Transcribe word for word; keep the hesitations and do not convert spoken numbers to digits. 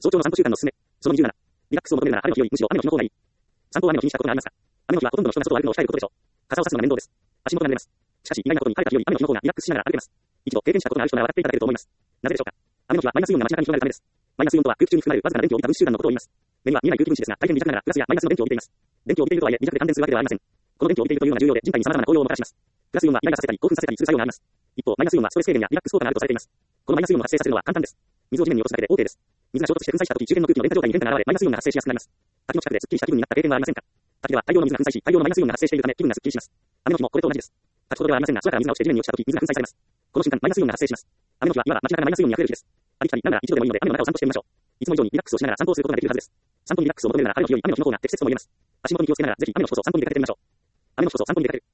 早朝の散歩習慣のおすすめ。そのにじゅうなな。リラックスを求めるなら雨の日よりむしろ雨の日の方がいい。散歩は雨の日にしたことがありますか？雨の日はほとんどの人が外を歩くのを控えることでしょう。傘を差すのが面倒です。足元が濡れます。しかし、意外なことに晴れた日より雨の日の方がリラックスしながら歩けます。一度経験したことがある人なら分かっていただけると思います。なぜでしょうか？雨の日はマイナスイオンが街中に広がるためです。マイナスイオンとは空気中に含まれるわずかな電気を帯びた分子集団のことを言います。目には見えない空気分子ですが、大変微弱ながらプラスやマイナスの電気を帯びています。電気を帯びているとはいえ、微弱で感電するわけではありません。この電気を帯びているというのが重要で、人体に様々な効用をもたらします。プラスイオンはイライラさせたり、興奮させたりする作用があります。一方、マイナスイオンはストレス軽減やリラックス効果があるとされています。このマイナスイオンを発生させるのは簡単です。水を地面に落とすだけで OK です。水が衝突して粉砕したとき、周辺の空気の連鎖状態に変化が現れ、マイナスイオンが発生しやすくなります。滝の近くですっきりした気分になった経験はありませんか？滝では大量の水が粉砕し、大量のマイナスイオンが発生しているため気分がすっきりします。雨の日もこれと同じです。滝ほどではありませんが、空から水が落ちて地面に落ちたとき、水が粉砕されます。この瞬間、マイナスイオンが発生します。雨の日は今は街中がマイナスイオンに溢れる日です。ありきたりながら一度でもいいので雨の中を散歩してみましょう。いつも以上にリラックスをしながら散歩をすることができるはずです。散歩にリラックスを求めるなら晴れの日より雨の日の方が適切とも言えます。足元に気をつけながらぜひ雨の日こそ散歩に出かけてみましょう。雨の日こそ散歩に出かける。